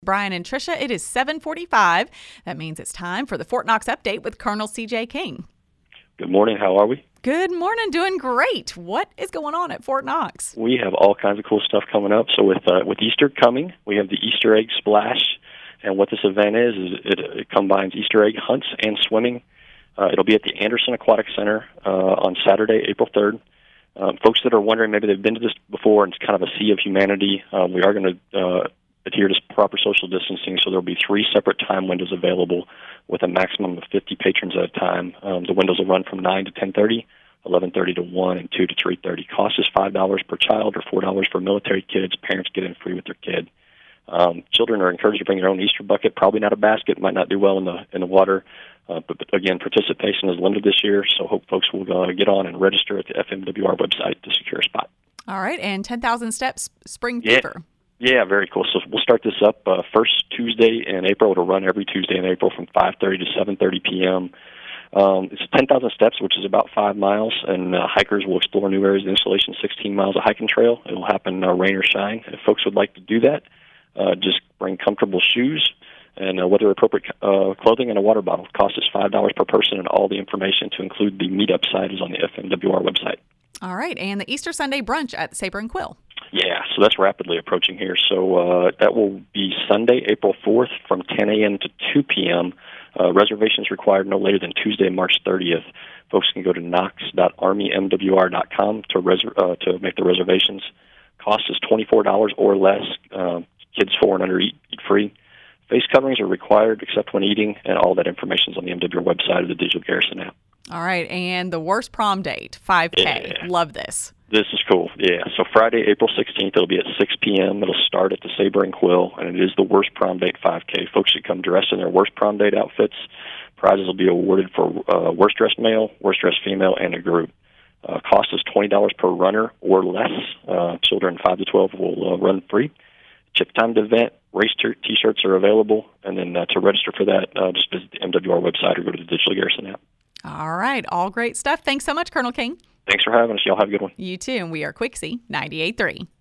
Brian and Tricia, it is 7:45. That means it's time for the Fort Knox Update with Colonel C.J. King. Good morning. How are we? Good morning. Doing great. What is going on at Fort Knox? We have all kinds of cool stuff coming up. So with Easter coming, we have the Easter Egg Splash. And what this event is it combines Easter egg hunts and swimming. It'll be at the Anderson Aquatic Center on Saturday, April 3rd. Folks that are wondering, maybe they've been to this before and it's kind of a sea of humanity, we are going to adhere to proper social distancing, so there'll be 3 separate time windows available with a maximum of 50 patrons at a time. The windows will run from 9 to 10:30, 11:30 to 1, and 2 to 3:30. Cost is $5 per child or $4 for military kids. Parents get in free with their kid. Children are encouraged to bring their own Easter bucket, probably not a basket, might not do well in the water. But again, participation is limited this year, so hope folks will get on and register at the FMWR website to secure a spot. All right, and 10,000 Steps Spring Fever. Yeah, very cool. So we'll start this up first Tuesday in April. It'll run every Tuesday in April from 5:30 to 7:30 p.m. It's 10,000 steps, which is about 5 miles, and hikers will explore new areas of the installation, 16 miles of hiking trail. It'll happen rain or shine. If folks would like to do that, just bring comfortable shoes and weather-appropriate clothing and a water bottle. Cost is $5 per person, and all the information to include the meetup site is on the FMWR website. All right, and the Easter Sunday brunch at the Sabre and Quill. Yeah, so that's rapidly approaching here. So that will be Sunday, April 4th from 10 a.m. to 2 p.m. Reservations required no later than Tuesday, March 30th. Folks can go to knox.armymwr.com to make the reservations. Cost is $24 or less. Kids 4 and under eat free. Face coverings are required except when eating, and all that information is on the MWR website or the Digital Garrison app. All right, and the worst prom date, 5K. Yeah. Love this. This is cool, yeah. So Friday, April 16th, it'll be at 6 p.m. It'll start at the Sabre and Quill, and it is the worst prom date 5K. Folks should come dressed in their worst prom date outfits. Prizes will be awarded for worst dressed male, worst dressed female, and a group. Cost is $20 per runner or less. Children 5 to 12 will run free. Chip timed event, race T-shirts are available, and then to register for that, just visit the MWR website or go to the Digital Garrison app. All right, all great stuff. Thanks so much, Colonel King. Thanks for having us. Y'all have a good one. You too, and we are Quixie 98.3.